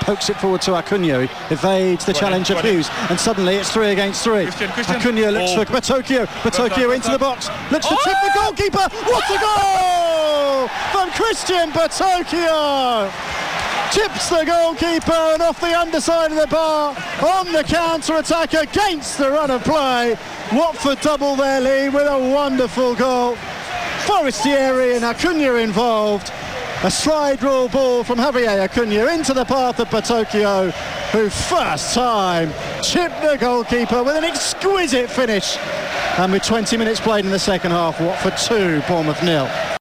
pokes it forward to Acuna, evades the challenge of Hughes, and suddenly it's 3 against 3. Acuna looks for Batokio into the box, looks to tip the goalkeeper. What a goal from Christian Batokio! Chips the goalkeeper and off the underside of the bar on the counter-attack against the run of play. Watford double their lead with a wonderful goal. Forestieri and Acuna involved. A slide rule ball from Javier Acuna into the path of Batokio, who first time chipped the goalkeeper with an exquisite finish. And with 20 minutes played in the second half, Watford 2, Bournemouth 0.